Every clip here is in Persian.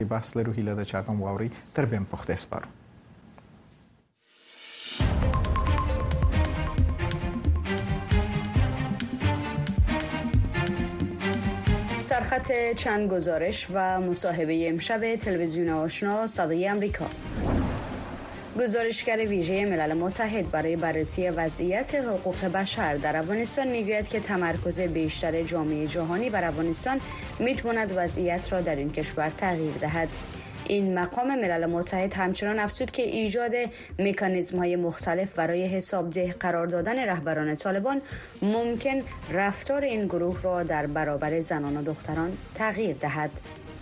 بحث لرو هیله د چاغم واوري تر بیم پخته سپارو. سرخط چند گزارش و مصاحبه امشب تلویزیون آشنا صدای آمریکا. گزارشگر ویژه ملل متحد برای بررسی وضعیت حقوق بشر در افغانستان میگوید که تمرکز بیشتر جامعه جهانی بر افغانستان میتواند وضعیت را در این کشور تغییر دهد. این مقام ملل متحد همچنان افزود که ایجاد مکانیزم‌های مختلف برای حسابده قرار دادن رهبران طالبان ممکن رفتار این گروه را در برابر زنان و دختران تغییر دهد.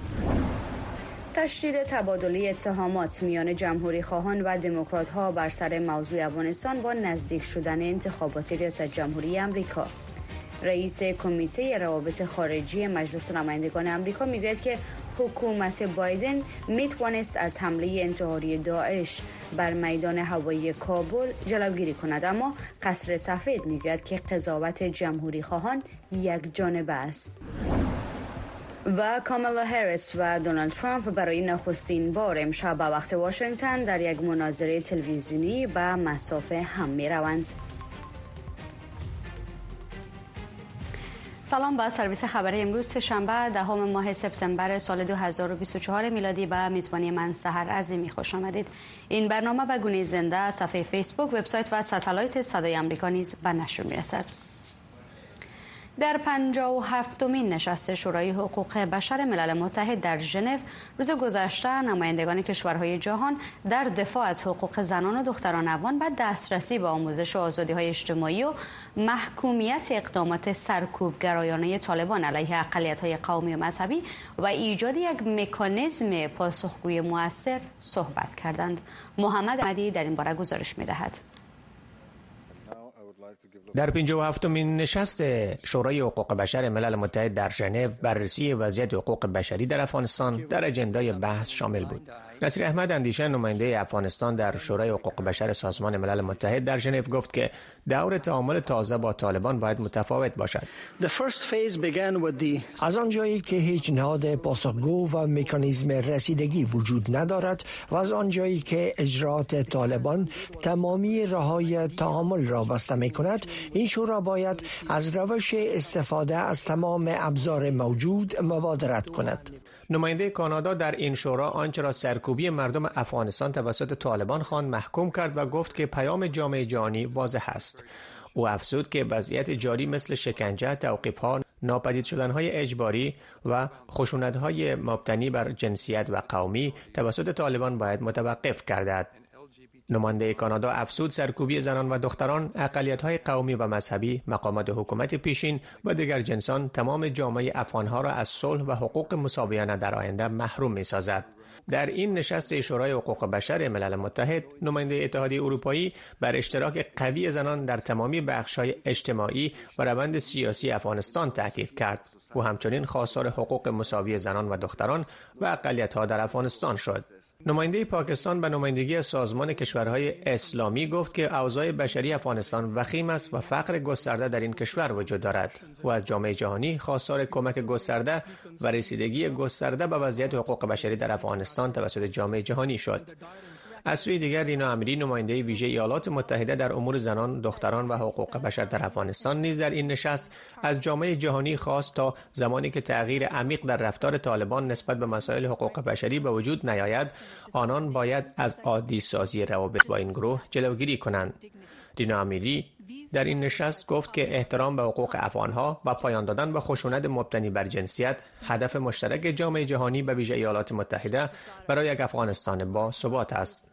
تشدید تبادل اتهامات میان جمهوری خواهان و دموکرات‌ها بر سر موضوع افغانستان با نزدیک شدن انتخابات ریاست جمهوری آمریکا. رئیس کمیته روابط خارجی مجلس نمایندگان آمریکا میگوید که حکومت بایدن میتوانست از حمله انتحاری داعش بر میدان هوایی کابل جلوگیری کند، اما قصر سفید میگوید که قضاوت جمهوری خواهان یک جانبه است. و کامالا هریس و دونالد ترامپ برای نخستین بار امشب به وقت واشنگتن در یک مناظره تلویزیونی به مسافه هم میروند. سلام، با سرویس خبری امروز شنبه 10 ماه سپتامبر سال 2024 میلادی به میزبانی من سحر عظیمی خوش آمدید. این برنامه به گونه زنده از صفحه فیسبوک، وبسایت و ساتلایت صدای آمریکا نیز به نشر میرسد. در 57مین نشست شورای حقوق بشر ملل متحد در ژنو روز گذشته نمایندگان کشورهای جهان در دفاع از حقوق زنان و دختران افغان و دسترسی به آموزش و آزادی‌های اجتماعی و محکومیت اقدامات سرکوبگرایانه طالبان علیه اقلیت‌های قومی و مذهبی و ایجاد یک مکانیزم پاسخگوی مؤثر صحبت کردند. محمد احمدی در این باره گزارش می‌دهد. در 57مین نشست شورای حقوق بشر ملل متحد در ژنو بررسی وضعیت حقوق بشری در افغانستان در اجندای بحث شامل بود. نصیر احمد اندیشه، نماینده افغانستان در شورای حقوق بشر سازمان ملل متحد در ژنو، گفت که دور تعامل تازه با طالبان باید متفاوت باشد. از آنجایی که هیچ نهاد پاسخگو و مکانیزم رسیدگی وجود ندارد و از آنجایی که اجرات طالبان تمامی راه‌های تعامل را بسته می‌کند، این شورا باید از روش استفاده از تمام ابزار موجود مبادرت کند. نماینده کانادا در این شورا آنچه را سرکوبی مردم افغانستان توسط طالبان خواند محکوم کرد و گفت که پیام جامعه جهانی واضح است. او افزود که وضعیت جاری مثل شکنجه، توقیف‌ها، ناپدید شدن‌های اجباری و خشونت‌های مبتنی بر جنسیت و قومی توسط طالبان باید متوقف گردد. نماینده کانادا افزود سرکوبی زنان و دختران، اقلیت‌های قومی و مذهبی، مقامات حکومت پیشین و دیگر جنسان تمام جامعه افغان‌ها را از صلح و حقوق مساویانه در آینده محروم می‌سازد. در این نشست شورای حقوق بشر ملل متحد، نماینده اتحادیه اروپایی بر اشتراک قوی زنان در تمامی بخش‌های اجتماعی و روند سیاسی افغانستان تاکید کرد. او همچنین خواستار حقوق مساوی زنان و دختران و اقلیت‌ها در افغانستان شد. نماینده پاکستان به نمایندگی سازمان کشورهای اسلامی گفت که اوضاع بشری افغانستان وخیم است و فقر گسترده در این کشور وجود دارد. او از جامعه جهانی خواستار کمک گسترده و رسیدگی گسترده به وضعیت حقوق بشری در افغانستان توسط جامعه جهانی شد. از سوی دیگر رینا امیری، نماینده ویژه ایالات متحده در امور زنان، دختران و حقوق بشر در افغانستان، نیز در این نشست از جامعه جهانی خواست تا زمانی که تغییر عمیق در رفتار طالبان نسبت به مسائل حقوق بشری به وجود نیاید، آنان باید از عادی سازی روابط با این گروه جلوگیری کنند. رینا امیری در این نشست گفت که احترام به حقوق افغانها و پایان دادن به خشونت مبتنی بر جنسیت هدف مشترک جامعه جهانی به ویژه ایالات متحده برای یک افغانستان با ثبات است.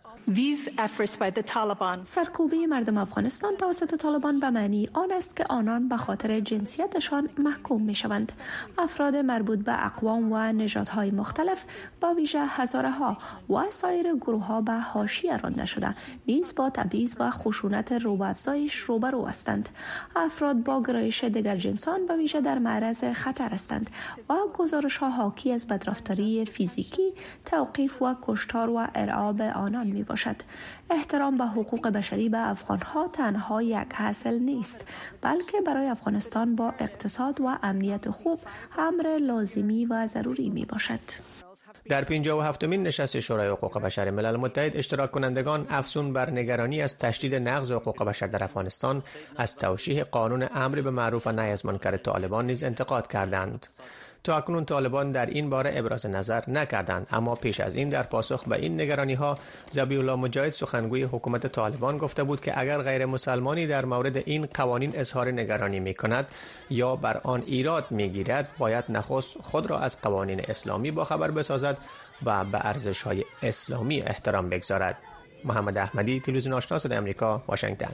سرکوبی مردم افغانستان توسط طالبان به معنی آن است که آنان به خاطر جنسیتشان محکوم می شوند. افراد مربوط به اقوام و نژادهای مختلف با ویژه هزاره ها و سایر گروه ها به حاشیه رانده شده نیز با تبعیض و خشونت روبافزایش روبرو هستند. افراد با گرایش دیگر جنسان به ویژه در معرض خطر هستند و گزارش ها حاکی از بدرفتاری فیزیکی، توقیف و کشتار و ارعاب آنان می باشد. احترام به حقوق بشری به افغانها تنها یک حاصل نیست، بلکه برای افغانستان با اقتصاد و امنیت خوب امر لازمی و ضروری می باشد. در 57مین نشست شورای حقوق بشر ملل متحد اشتراک کنندگان افزون بر نگرانی از تشدید نقض حقوق بشر در افغانستان از توشیح قانون امر به معروف و نهی از منکر طالبان نیز انتقاد کردند. تا اکنون طالبان در این باره ابراز نظر نکردند، اما پیش از این در پاسخ به این نگرانی‌ها ذبیح الله مجاهد سخنگوی حکومت طالبان گفته بود که اگر غیر مسلمانی در مورد این قوانین اظهار نگرانی می‌کند یا بر آن ایراد می‌گیرد باید نخست خود را از قوانین اسلامی باخبر بسازد و به ارزش‌های اسلامی احترام بگذارد. محمد احمدی، تلویزیون آشنا صدای آمریکا، واشنگتن.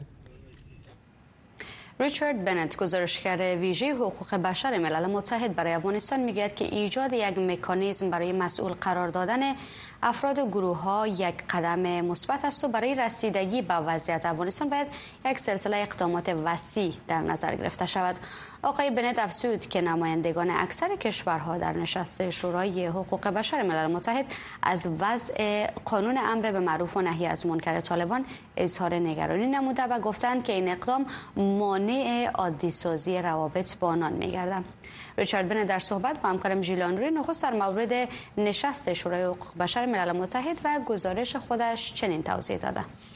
ریچارد بنت، گزارشگر ویژه حقوق بشر ملل متحد برای افغانستان، میگوید که ایجاد یک مکانیزم برای مسئول قرار دادن افراد و گروه‌ها یک قدم مثبت است و برای رسیدگی به وضعیت افغانستان باید یک سلسله اقدامات وسیع در نظر گرفته شود. آقای بنت افزود که نمایندگان اکثر کشورها در نشست شورای حقوق بشر ملل متحد از وضع قانون امر به معروف و نهی از منکر طالبان اظهار نگرانی نموده و گفتند که این اقدام مانع عادی سازی روابط با آنان می‌گردد. ریچارد بنت در صحبت با همکارم ژیلان روی نخست در مورد نشست شورای حقوق بشر ملل متحد و گزارش خودش چنین توضیح داده.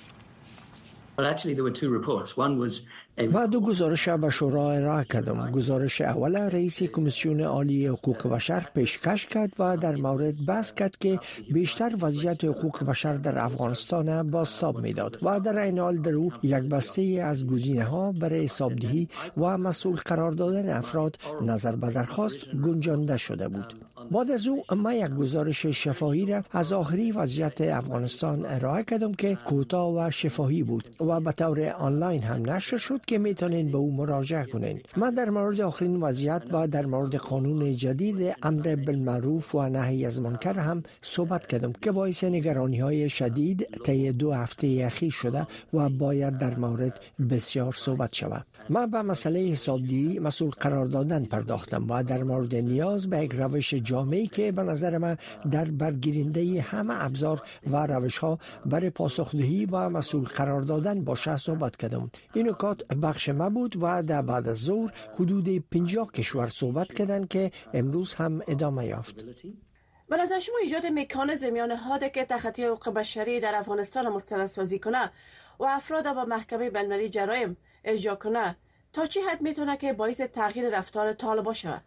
و دو گزارش به شورا ارائه کردم. گزارش اول رئیس کمیسیون عالی حقوق بشر پیشکش کرد و در مورد بحث کرد که بیشتر وضعیت حقوق بشر در افغانستان بازتاب میداد و در این حال در او یک بسته از گزینه‌ها برای حسابدهی و مسئول قرار دادن افراد نظر به درخواست گنجانده شده بود. بعد از او ما یک گزارش شفاهی را از آخری وضعیت افغانستان ارائه کردم که کوتاه و شفاهی بود و به طور آنلاین هم نشر شد که میتونین به او مراجعه کنین. من در مورد آخرین وضعیت و در مورد قانون جدید امر بالمعروف و نهی از منکر هم صحبت کردم که باعث نگرانی‌های شدید طی 2 هفته اخیر شده و باید در مورد بسیار صحبت شود. من به مسئله حسابدهی مسئول قرار دادن پرداختم و در مورد نیاز به یک روش جامعی که به نظر من در برگیرنده همه ابزار و روش‌ها برای پاسخدهی و مسئول قرار دادن باشه صحبت کردم. این نکات بخش ما بود و در بعد از ظهر حدود 50 کشور صحبت کردند که امروز هم ادامه یافت. به نظر شما ایجاد مکانیزم میان نهاد که تخطی حقوق بشری در افغانستان مستند سازی کنه و افراد به محکمه بین‌المللی جرایم ارجاع کنه تا چه حد میتونه که باعث تغییر رفتار طالبان شود؟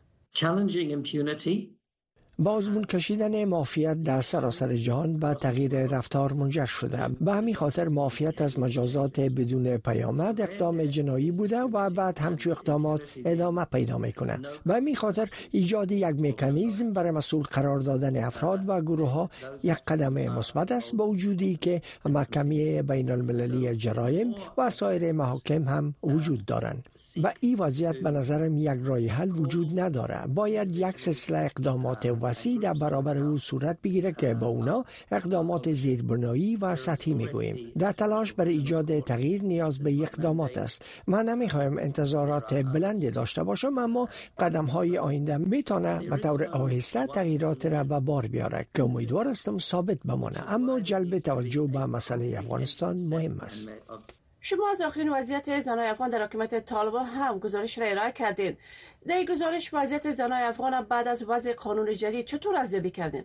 با آزمون کشیدن مافیت در سراسر جهان به تغییر رفتار منجر شده. به همین خاطر مافیت از مجازات بدون پیامد اقدام جنایی بوده و بعد همچون اقدامات ادامه پیدا میکنه. به همین خاطر ایجاد یک مکانیزم برای مسئول قرار دادن افراد و گروه ها یک قدم مثبت است، با وجودی که محکمه بین المللی جرایم و سایر محاکم هم وجود دارند. و این وضعیت به نظرم یک راه حل وجود نداره. باید یک سلسله اقدامات وسیع در برابر او صورت بگیره که با اونا اقدامات زیربنایی و سطحی میگوییم. در تلاش برای ایجاد تغییر نیاز به اقدامات است. من نمیخوایم انتظارات بلندی داشته باشم، اما قدم‌های آینده میتونه به طور آهسته تغییرات را به بار بیاره که امیدوار هستم ثابت بمانه. اما جلب توجه به مسئله افغانستان مهم است. شما از آخرین وضعیت زنان افغان در حکومت طالبان هم گزارش را ارائه کردین. در این گزارش وضعیت زنان افغان بعد از وضع قانون جدید چطور ارزیابی کردین؟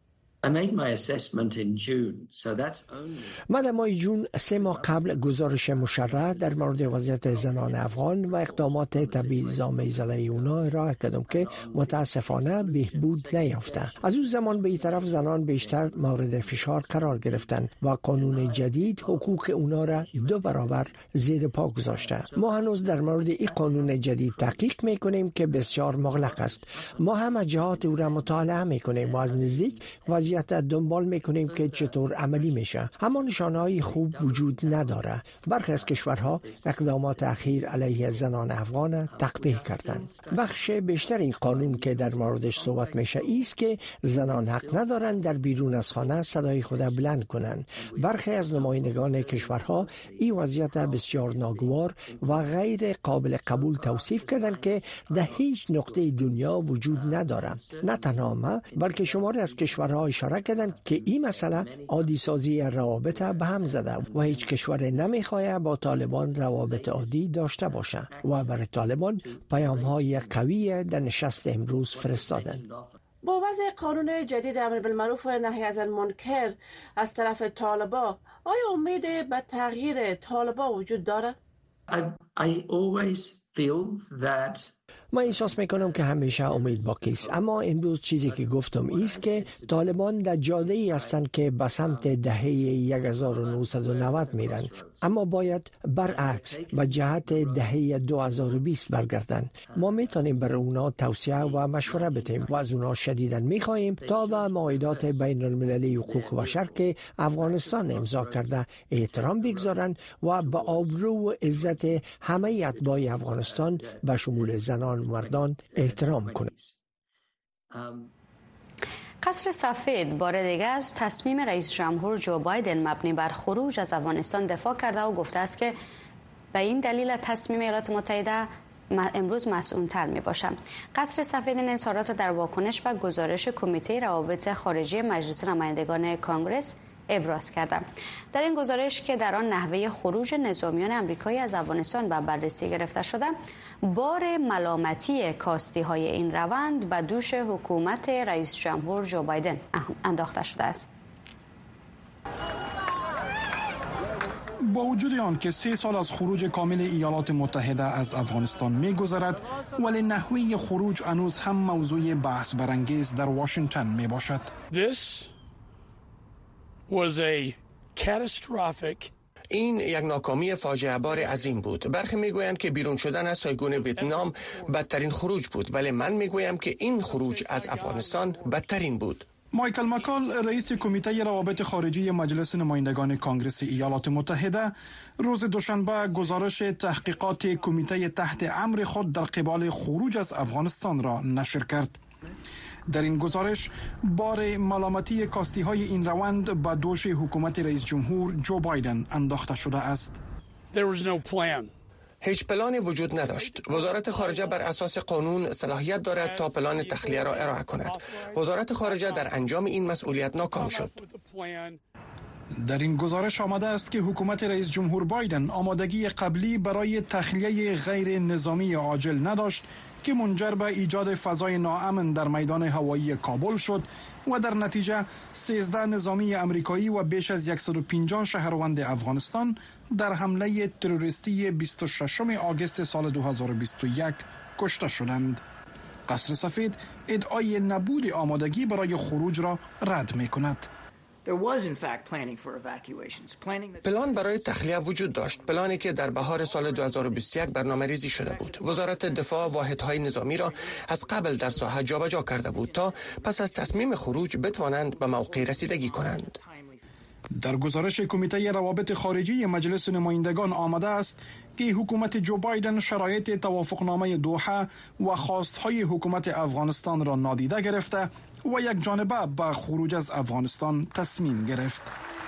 من در ماه جون 3 ماه قبل گزارش مشرح در مورد وضعیت زنان افغان و اقدامات تبعیض‌آمیز علیه اونا ارائه کردم که متاسفانه بهبود نیافته. از اون زمان به این طرف زنان بیشتر مورد فشار قرار گرفتن و قانون جدید حقوق اونا را 2 برابر زیر پا گذاشته. ما هنوز در مورد این قانون جدید تحقیق میکنیم که بسیار مغلق است. ما هم جهات او را مطالعه میکنیم و از نزدیک وضعیت دنبال میکنیم که چطور عملی میشه. اما نشانه‌های خوب وجود نداره. برخی از کشورها اقدامات اخیر علیه زنان افغان تقبیح کردند. بخش بیشتر این قانون که در موردش صحبت میشه است که زنان حق ندارند در بیرون از خانه صدای خود بلند کنند. برخی از نمایندگان کشورها این وضعیت بسیار ناگوار و غیر قابل قبول توصیف کردند که در هیچ نقطه دنیا وجود نداره. نه تنها ما بلکه شماری از کشورها اشاره کردند که این مسئله عادی سازی روابط به هم زده و هیچ کشور نمیخواد با طالبان روابط عادی داشته باشه و برای طالبان پیام‌های قوی در نشست امروز فرستادند. با وضع قانون جدید امر بالمعروف و نهی از المنکر از طرف طالبان، آیا امید به تغییر طالبان وجود دارد؟ I always feel that من احساس میکنم که همیشه امید باقی است، اما امروز چیزی که گفتم است که طالبان در جاده ای هستند که به سمت دهه 1990 میرن، اما باید برعکس به جهت دهه 2020 برگردن. ما میتونیم بر اونا توصیه و مشوره بدیم و از اونا شدیداً میخواهیم تا به معاهدات بین المللی حقوق بشر که افغانستان امضا کرده احترام بگذارن و به آبرو و عزت همه اتباع افغانستان به شمول زنان مردان احترام کنند. قصر سفید بار دیگر از تصمیم رئیس جمهور جو بایدن مبنی بر خروج از افغانستان دفاع کرده و گفته است که به این دلیل تصمیم ایالات متحده امروز مسئول‌تر میباشد. قصر سفید این اظهارات را در واکنش به گزارش کمیته روابط خارجی مجلس نمایندگان کانگرس ابراز کرده. در این گزارش که در آن نحوه خروج نظامیان آمریکایی از افغانستان به بررسی گرفته شده، بار ملامتی کاستی های این روند به دوش حکومت رئیس جمهور جو بایدن انداخته شده است. با وجود آن که 3 سال از خروج کامل ایالات متحده از افغانستان می‌گذرد، ولی نحوه خروج هنوز هم موضوع بحث برانگیز در واشنگتن میباشد. این یک ناکامی فاجعه بار عظیم بود. برخی میگویند که بیرون شدن از سایگون ویتنام بدترین خروج بود، ولی من میگویم که این خروج از افغانستان بدترین بود. مایکل مکال، رئیس کمیته روابط خارجی مجلس نمایندگان کانگرس ایالات متحده، روز دوشنبه گزارش تحقیقات کمیته تحت امر خود در قبال خروج از افغانستان را نشر کرد. در این گزارش بار ملامتی کاستی های این روند به دوش حکومت رئیس جمهور جو بایدن انداخته شده است. هیچ پلانی وجود نداشت. وزارت خارجه بر اساس قانون صلاحیت دارد تا پلان تخلیه را ارائه کند. وزارت خارجه در انجام این مسئولیت ناکام شد. در این گزارش آمده است که حکومت رئیس جمهور بایدن آمادگی قبلی برای تخلیه غیر نظامی عاجل نداشت که منجر به ایجاد فضای ناامن در میدان هوایی کابل شد و در نتیجه 13 نظامی امریکایی و بیش از 150 شهروند افغانستان در حمله تروریستی 26 آگوست سال 2021 کشته شدند. قصر سفید ادعای نبود آمادگی برای خروج را رد می کند. پلان برای تخلیه وجود داشت، پلانی که در بهار سال 2021 برنامه‌ریزی شده بود. وزارت دفاع واحدهای نظامی را از قبل در ساحه جابجا کرده بود تا پس از تصمیم خروج بتوانند به موقع رسیدگی کنند. در گزارش کمیته روابط خارجی مجلس نمایندگان آمده است که حکومت جو بایدن شرایط توافقنامه دوحه و خواستهای حکومت افغانستان را نادیده گرفته و یک جانبه به خروج از افغانستان تصمیم گرفت.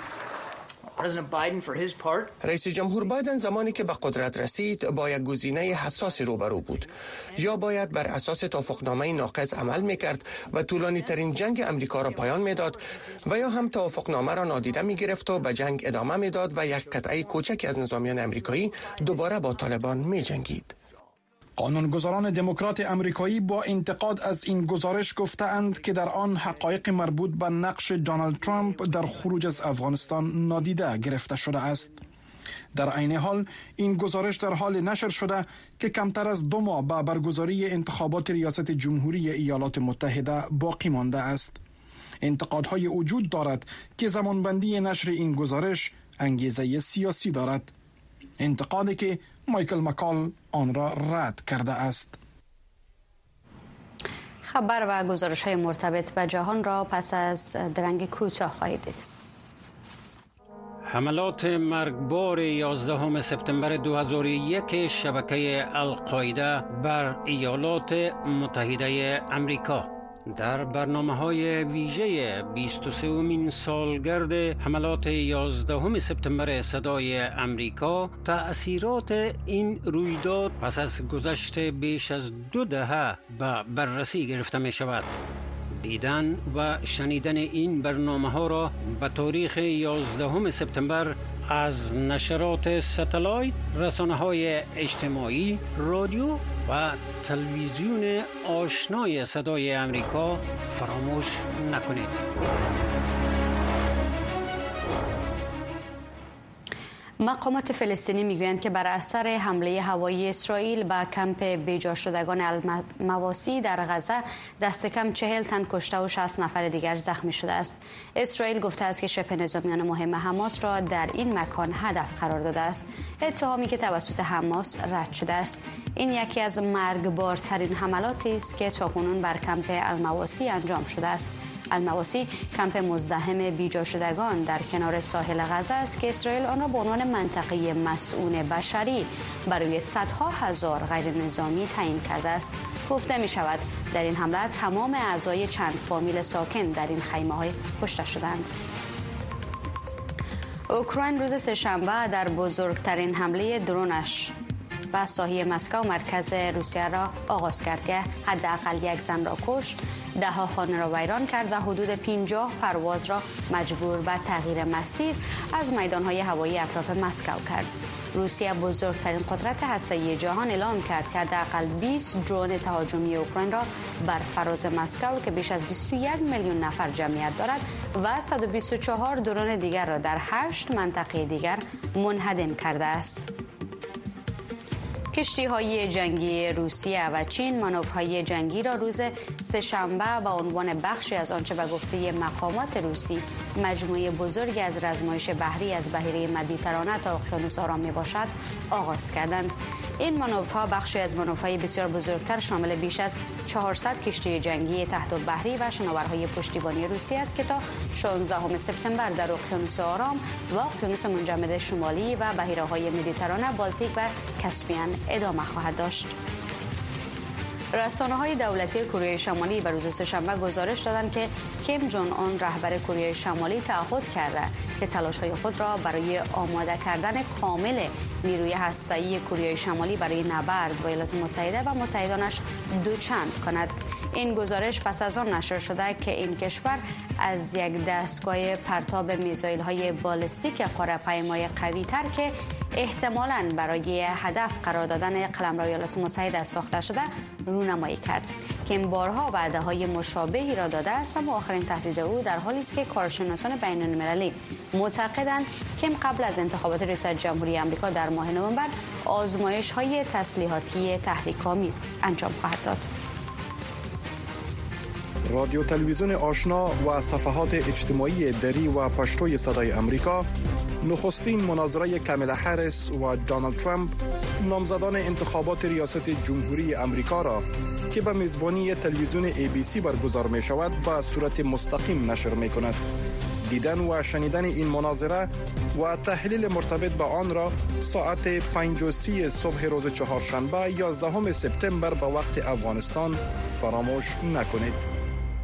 رئیس جمهور بایدن زمانی که به قدرت رسید با یک گزینه حساسی روبرو بود. یا باید بر اساس توافقنامه ناقص عمل میکرد و طولانی ترین جنگ امریکا را پایان میداد، و یا هم توافقنامه را نادیده میگرفت و به جنگ ادامه میداد و یک قطعه کوچکی از نظامیان امریکایی دوباره با طالبان میجنگید. قانونگذاران دموکرات امریکایی با انتقاد از این گزارش گفتند که در آن حقایق مربوط به نقش دونالد ترامپ در خروج از افغانستان نادیده گرفته شده است. در عین حال این گزارش در حال نشر شده که کمتر از 2 ماه به برگزاری انتخابات ریاست جمهوری ایالات متحده باقی مانده است. انتقادهای وجود دارد که زمانبندی نشر این گزارش انگیزه سیاسی دارد. انتقادی که مایکل مکال آن را رد کرده است. خبر و گزارش‌های مرتبط به جهان را پس از درنگ کوتاه خواهید دید. حملات مرگبار 11 سپتامبر 2001 شبکه القاعده بر ایالات متحده آمریکا. در برنامه‌های ویژه 23مین سالگرد حملات 11 سپتامبر صدای آمریکا، تأثیرات این رویداد پس از گذشت بیش از 2 دهه به بررسی گرفته می شود. دیدن و شنیدن این برنامه‌ها را به تاریخ 11 سپتامبر از نشرات ستلایت، رسانه‌های اجتماعی، رادیو و تلویزیون آشنای صدای امریکا فراموش نکنید. مقامات فلسطینی میگویند که بر اثر حمله هوایی اسرائیل به کمپ بیجا شدگان المواسی در غزه دست کم 40 تن کشته و 60 نفر دیگر زخمی شده است. اسرائیل گفته است که شبه نظامیان مهم حماس را در این مکان هدف قرار داده است، اتهامی که توسط حماس رد شده است. این یکی از مرگبارترین حملاتی است که تاکنون بر کمپ المواسی انجام شده است. المواسی کمپ مزدحم بیجا شدگان در کنار ساحل غزه است که اسرائیل آن را به عنوان منطقه مسئول بشری برای صدها هزار غیر نظامی تعیین کرده است. گفته می شود در این حمله تمام اعضای چند فامیل ساکن در این خیمه‌های کشته شدند. اوکراین روز سه‌شنبه در بزرگترین حمله درونش و ساحل مسکو مرکز روسیه را آغاز کرد که حداقل یک زن را کشت، ده‌ها خانه را ویران کرد و حدود 50 پرواز را مجبور به تغییر مسیر از میدان‌های هوایی اطراف مسکو کرد. روسیه بزرگترین قدرت هسته‌ای جهان اعلام کرد که حداقل 20 درون تهاجمی اوکراین را بر فراز مسکو که بیش از 21 میلیون نفر جمعیت دارد و 124 درون دیگر را در 8 منطقه دیگر منهدم کرده است. کشتی‌های جنگی روسیه و چین مانورهای جنگی را روز سه‌شنبه با عنوان بخشی از آنچه به گفته مقامات روسی مجموعه بزرگی از رزمایش بحری از بحیره مدیترانه تا اقیانوس آرام میباشد آغاز کردند. این مانورها بخشی از مانورهای بسیار بزرگتر شامل بیش از 400 کشتی جنگی تحت البحری و شناورهای پشتیبانی روسیه است که تا 16 سپتامبر در اقیانوس آرام و اقیانوس منجمد شمالی و بحیره‌های مدیترانه، بالتیک و کاسپیان ادامه خواهد داشت. رسانه‌های دولتی کره شمالی به روز سه‌شنبه گزارش دادند که کیم جون اون رهبر کره شمالی تعهد کرده که تلاش‌های خود را برای آماده کردن کامل نیروی هسته‌ای کره شمالی برای نبرد با ایالات متحده و متحدانش دوچند کند. این گزارش پس از آن نشر شده که این کشور از یک دستگاه پرتاب میزایل‌های بالستیک قره‌پیمای قوی‌تر که احتمالاً برای هدف قرار دادن قلمرو ایالات متحده ساخته شده رونمایی کرد که این بارها وعده‌های مشابهی را داده است و آخرین تهدید او در حالی است که کارشناسان بین‌المللی معتقدند که قبل از انتخابات ریاست جمهوری آمریکا در ماه نوامبر آزمایش‌های تسلیحاتی تحریک‌آمیز انجام خواهد داد. رادیو تلویزیون آشنا و صفحات اجتماعی دری و پشتوی صدای امریکا نخستین مناظره کامالا هریس و دونالد ترامپ نامزدان انتخابات ریاست جمهوری امریکا را که به میزبانی تلویزیون ABC برگزار می شود به صورت مستقیم نشر می کند. دیدن و شنیدن این مناظره و تحلیل مرتبط با آن را ساعت 5:30 صبح روز چهارشنبه 11 سپتامبر به وقت افغانستان فراموش نکنید.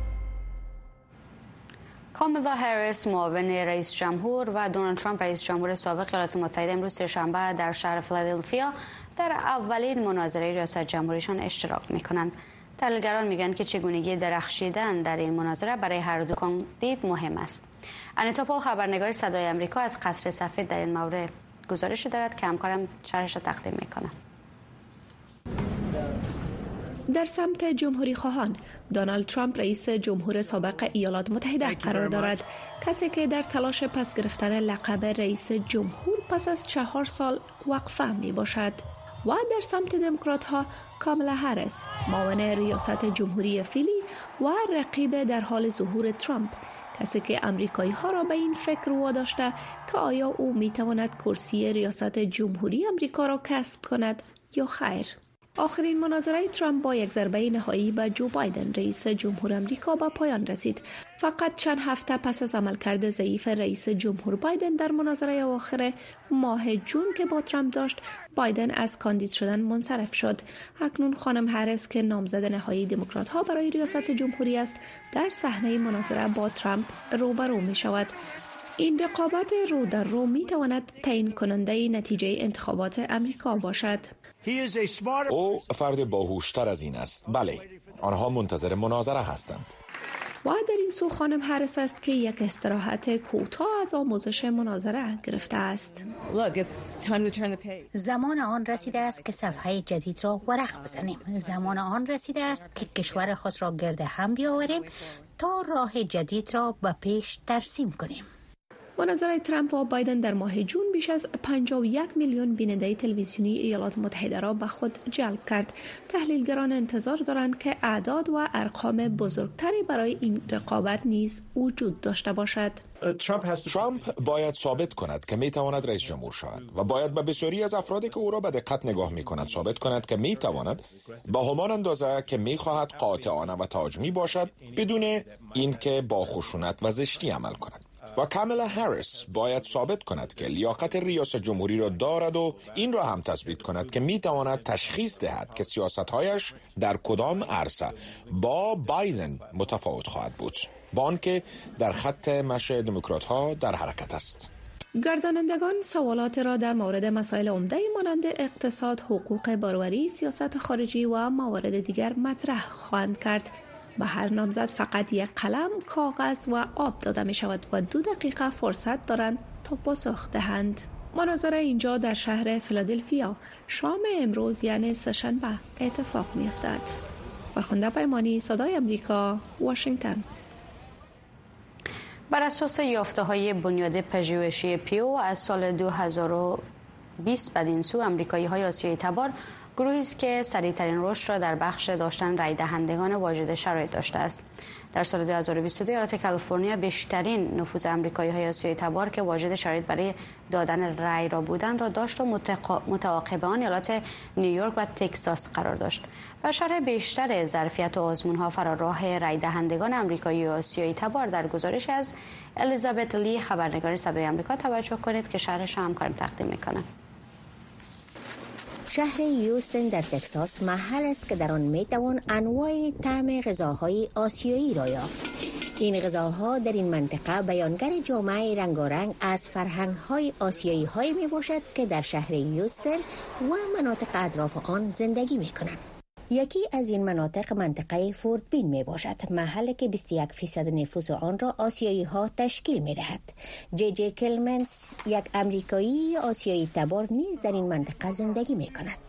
کامالا هریس معاون رئیس جمهور و دونالد ترامپ رئیس جمهور سابق ایالات متحده امروز سه‌شنبه در شهر فیلادلفیا در اولین مناظره ریاست جمهوریشان اشتراک می‌کنند. تحلیلگران میگن که چگونگی درخشیدن در این مناظره برای هر دو کاندید مهم است. انیتا پال خبرنگار صدای آمریکا از قصر سفید در این مورد گزارش دارد که همکارم شرحش را تقدیم میکنه. در سمت جمهوری خواهان دونالد ترامپ رئیس جمهور سابق ایالات متحده قرار دارد، کسی که در تلاش پس گرفتن لقب رئیس جمهور پس از 4 سال وقفه می باشد. و در سمت دموکرات ها کامالا هریس معاون ریاست جمهوری فعلی و رقیب در حال ظهور ترامپ، کسی که امریکایی ها را به این فکر واداشته که آیا او می تواند کرسی ریاست جمهوری امریکا را کسب کند یا خیر. آخرین مناظره ترامپ با یک ضربه نهایی به جو بایدن رئیس جمهور امریکا به پایان رسید. فقط چند هفته پس از عملکرد ضعیف رئیس جمهور بایدن در مناظره آخر ماه جون که با ترامپ داشت، بایدن از کاندید شدن منصرف شد. اکنون خانم هریس که نامزد نهایی دموکرات ها برای ریاست جمهوری است، در صحنه مناظره با ترامپ روبرو می شود. این رقابت رو در رو می تواند تعیین کننده نتیجه انتخابات امریکا باشد. او فرد باهوشتر از این است. بله، آنها منتظر مناظره هستند. و در این سو خانم هریس است که یک استراحت کوتاه از آموزش مناظره گرفته است. زمان آن رسیده است که صفحه جدید را ورق بزنیم. زمان آن رسیده است که کشور خود را گرد هم بیاوریم تا راه جدید را به پیش ترسیم کنیم. مناظره ترامپ و بایدن در ماه جون بیش از 51 میلیون بیننده تلویزیونی ایالات متحده را به خود جلب کرد. تحلیلگران انتظار دارند که اعداد و ارقام بزرگتری برای این رقابت نیز وجود داشته باشد. ترامپ باید ثابت کند که میتواند رئیس جمهور شود و باید به بسیاری از افرادی که او را به دقت نگاه میکند ثابت کند که میتواند به همان اندازه که میخواهد قاطعانه و تهاجمی باشد بدون اینکه با خشونت و زشتی عمل کند. و کاملا هریس باید ثابت کند که لیاقت ریاست جمهوری را دارد و این را هم تثبیت کند که میتواند تشخیص دهد که سیاست‌هایش در کدام عرصه با بایدن متفاوت خواهد بود، با آنکه در خط مشی دموکرات‌ها در حرکت است. گردانندگان سوالات را در مورد مسائل عمده مانند اقتصاد، حقوق باروری، سیاست خارجی و موارد دیگر مطرح خواهند کرد. به هر نامزد فقط یک قلم، کاغذ و آب داده می شود و 2 دقیقه فرصت دارند تا پاسخ دهند. مناظره اینجا در شهر فیلادلفیا شام امروز یعنی سه‌شنبه اتفاق می افتد. فرخنده پیمانی، صدای امریکا، واشنگتن. بر اساس یافته‌های بنیاد پژوهشی پیو از سال 2020 بدین سو امریکایی‌های آسیایی تبار گروهی است که سریع‌ترین رشد را در بخش داشتن رای دهندگان واجد شرایط داشته است. در سال 2022 ایالت کالیفرنیا بیشترین نفوذ آمریکایی‌های آسیایی تبار که واجد شرایط برای دادن رای را بودند را داشت و متعاقب آن ایالات نیویورک و تگزاس قرار داشت. به شرح بیشتر ظرفیت و آزمون‌ها فراراه رای دهندگان آمریکایی و آسیایی تبار در گزارش از الیزابت لی خبرنگار صدای آمریکا توجه کنید که شرحش همکارم تقدیم می‌کنه. شهر هیوستن در تگزاس محل است که در آن میتوان انواع طعم غذاهای آسیایی را یافت. این غذاها در این منطقه بیانگر جامعه رنگارنگ از فرهنگ‌های آسیایی می باشد که در شهر هیوستن و مناطق اطراف آن زندگی می‌کنند. یکی از این منطقه فورت بین می باشد، محلی که 21% نفوس آن را آسیایی ها تشکیل می دهد. جی کلمنز، یک امریکایی آسیایی تبار نیز در این منطقه زندگی می کند.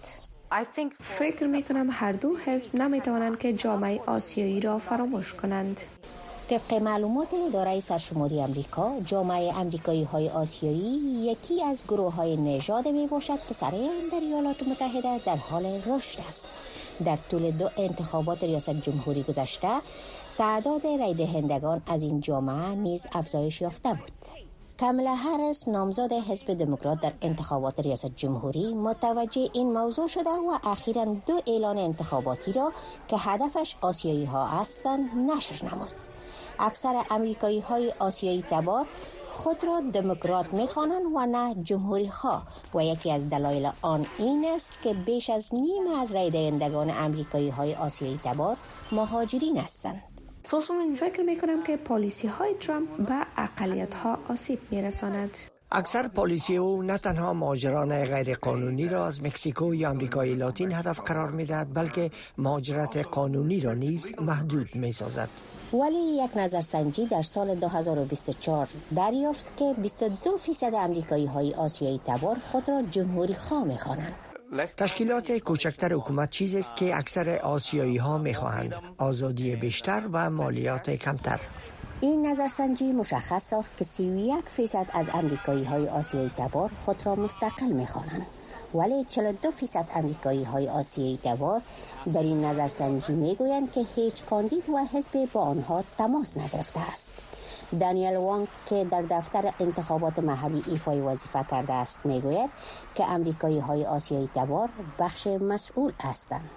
فکر می کنم هر دو حزب نمی توانند که جامعه آسیایی را فراموش کنند. طبق معلومات اداره سرشماری امریکا، جامعه امریکایی های آسیایی یکی از گروه های نژاد می باشد که سریعاً در ایالات متحده در حال رشد است. در طول 2 انتخابات ریاست جمهوری گذشته، تعداد رای دهندگان از این جامعه نیز افزایش یافته بود. کاملا هریس، نامزد حزب دموکرات در انتخابات ریاست جمهوری، متوجه این موضوع شده و اخیراً 2 اعلان انتخاباتی را که هدفش آسیایی ها هستند نشر نمود. اکثر امریکایی های آسیایی تبار خود را دموکرات می‌خوانند و نه جمهوری خواه و یکی از دلایل آن این است که بیش از نیم از رای دهندگان امریکایی های آسیایی تبار مهاجرین هستند. فکر می‌کنم که پالیسی های ترامپ به اقلیت ها آسیب می‌رساند. اکثر پالیسی او نه تنها مهاجران غیر قانونی را از مکزیکو یا آمریکای لاتین هدف قرار می‌دهد، بلکه مهاجرت قانونی را نیز محدود می‌سازد. ولی یک نظرسنجی در سال 2024 دریافت که 22% امریکایی های آسیایی تبار خود را جمهوری خواه می‌خوانند. تشکیلات کوچکتر حکومت چیزی است که اکثر آسیایی ها می‌خواهند: آزادی بیشتر و مالیات کمتر. این نظرسنجی مشخص ساخت که 31% از امریکایی های آسیایی تبار خود را مستقل می‌خوانند. ولی 42% امریکایی های آسیایی تبار در این نظرسنجی میگویند که هیچ کاندید و حزب با آنها تماس نگرفته است. دانیل وانگ که در دفتر انتخابات محلی ایفای وظیفه کرده است میگوید که امریکایی های آسیایی تبار بخش مسئول هستند.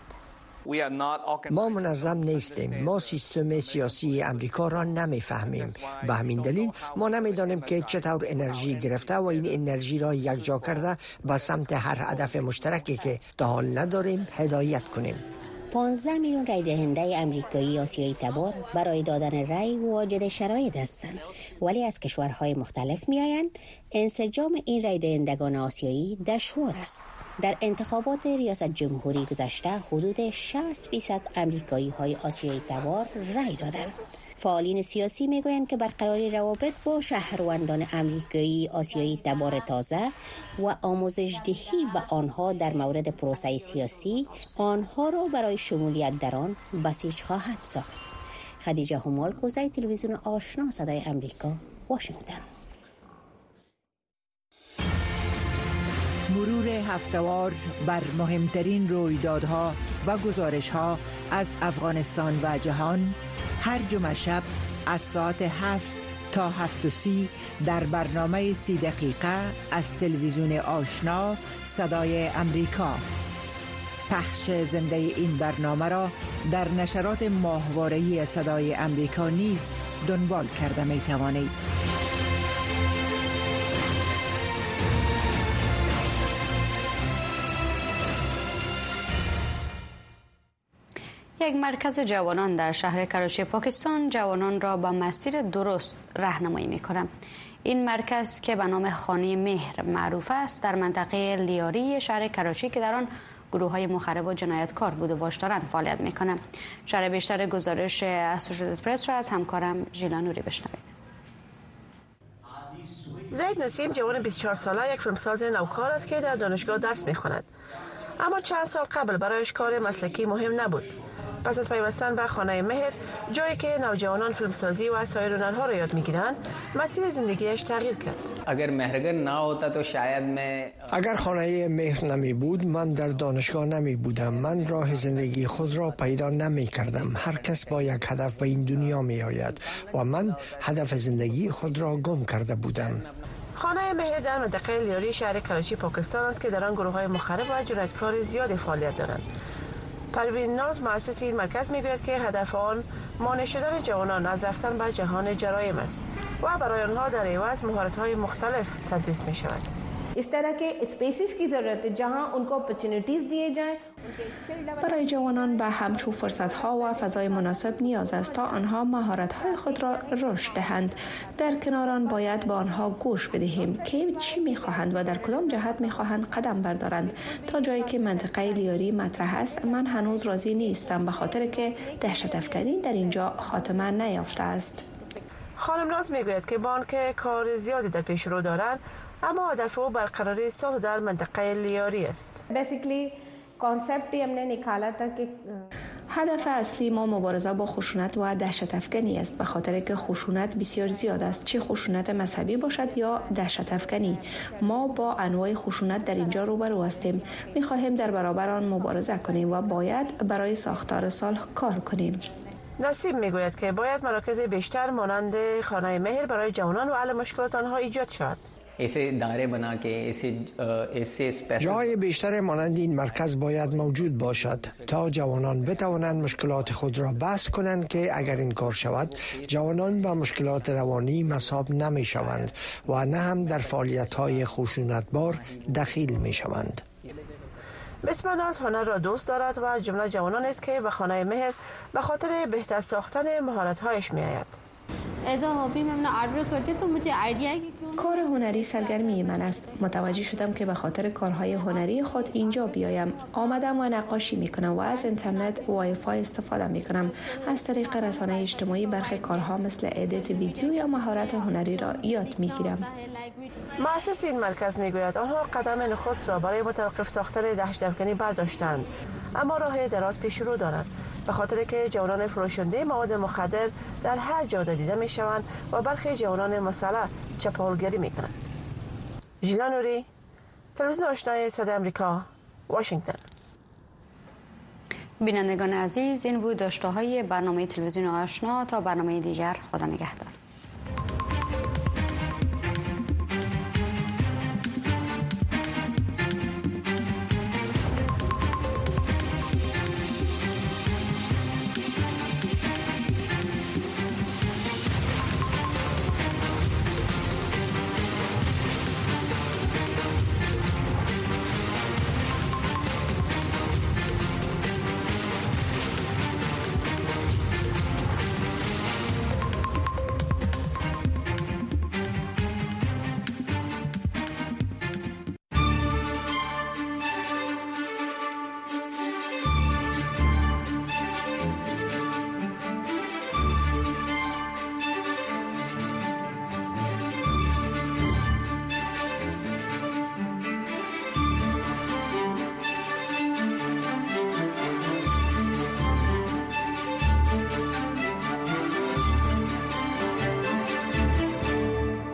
ما منظم نیستیم. ما سیستم سیاسی امریکا را نمیفهمیم. به همین دلیل ما نمیدانیم که چطور انرژی گرفته و این انرژی را یکجا کرده به سمت هر هدف مشترکی که تا حال نداریم هدایت کنیم. 15 میلیون رای دهنده آمریکایی آسیایی تبار برای دادن رای واجد شرایط هستند، ولی از کشورهای مختلف میآیند. انسجام این رای دهندگان آسیایی دشوار است. در انتخابات ریاست جمهوری گذشته حدود 60% آمریکایی های آسیایی تبار رای دادند. فعالین سیاسی میگویند که برقراری روابط با شهروندان آمریکایی آسیایی تبار تازه و آموزش دهی به آنها در مورد پروسه سیاسی آنها را برای شمولیت در آن بسیج خواهد ساخت. خدیجه همال کوزه، تلویزیون آشنا، صدای آمریکا، واشنگتن. مرور هفته‌وار بر مهمترین رویدادها و گزارش‌ها از افغانستان و جهان هر جمعه شب از ساعت 7 تا 7:30 در برنامه 30 دقیقه از تلویزیون آشنا صدای امریکا. پخش زنده این برنامه را در نشرات ماهواره‌ای صدای امریکا نیز دنبال کرده می توانید. یک مرکز جوانان در شهر کراچی پاکستان جوانان را به مسیر درست راهنمایی می‌کند. این مرکز که به نام خانه مهر معروف است در منطقه لیاری شهر کراچی که در آن گروه‌های مخرب و جنایتکار بود و باش دارند فعالیت می‌کند. شرح بیشتر گزارش اسوشییتد پرس را از همکارم ژیلا نوری بشنوید. زید نسیم جوان 24 ساله یک فیلمساز نوکار است که در دانشگاه درس می‌خواند. اما چند سال قبل برایش کار مسلکی مهم نبود. پس از پیوستن به خانه مهر، جایی که نوجوانان فیلمسازی و سایر هنرها را یاد می‌گیرند، مسیر زندگیش تغییر کرد. اگر خانه مهر نمی بود من در دانشگاه نمی بودم. من راه زندگی خود را پیدا نمی کردم. هر کس با یک هدف به این دنیا می آید و من هدف زندگی خود را گم کرده بودم. خانه مهر در منطقه لیاری شهر کراچی پاکستان است که در آن گروه‌های مخرب و جنایتکار زیادی فعالیت دارند. پروین ناز مؤسس این مرکز میگوید که هدف آن مانع شدن جوانان از رفتن به جهان جرایم است و برای آنها در عوض مهارت‌های مختلف تدریس می شود. इस तरह के स्पेसेस की ज़रूरत है जहां उनको अपॉर्चुनिटीज दिए जाएं. برای جوانان به همچون فرصت‌ها و فضای مناسب نیاز است تا آنها مهارت‌های خود را رشد دهند. در کنار آن باید به آنها گوش بدهیم که چی می‌خواهند و در کدام جهت می‌خواهند قدم بردارند. تا جایی که منطقه لیاری مطرح است من هنوز راضی نیستم به خاطر که دهشت افکنی در اینجا خاتمه نیافته است. خانم ناز میگوید که با آنکه کار زیادی در پیش رو دارند اما هدف او برقراری صلح در منطقه لیاری است. هدف اصلی ما مبارزه با خشونت و دهشت افکنی است به خاطر که خشونت بسیار زیاد است، چه خشونت مذهبی باشد یا دهشت افکنی. ما با انواع خشونت در اینجا روبرو هستیم. می‌خواهیم در برابر آن مبارزه کنیم و باید برای ساختار صلح کار کنیم. نسیم میگوید که باید مراکز بیشتر مانند خانه مهر برای جوانان و حل مشکلات آنها ایجاد شود. جای بیشتر مانند این مرکز باید موجود باشد تا جوانان بتوانند مشکلات خود را بحث کنند که اگر این کار شود جوانان به مشکلات روانی مصاب نمی شوند و نه هم در فعالیت‌های خشونتبار دخیل می شوند. بسم ناز هنر را دوست دارد و از جمله جوانان است که به خانه مهر به خاطر بهتر ساختن مهارت‌هایش می‌آید. کار هنری سرگرمی من است. متوجه شدم که به خاطر کارهای هنری خود اینجا بیایم. آمدم و نقاشی میکنم و از اینترنت وای فای استفاده میکنم. از طریق رسانه اجتماعی برخی کارها مثل ادیت ویدیو یا مهارت هنری را یاد میگیرم. مؤسس این مرکز میگوید آنها قدم نخست را برای متوقف ساختن دهشت افکنی برداشتند، اما راه دراز پیش رو دارند به خاطر که جوانان فروشنده مواد مخدر در هر جاده دیده می شوند و برخی جوانان مسلح چپاولگری می کنند. ژیلا نوری، تلویزیون آشنای صدای آمریکا، واشنگتن. بینندگان عزیز، این بود داشته‌های برنامه تلویزیون آشنا. تا برنامه دیگر، خدا نگهدار.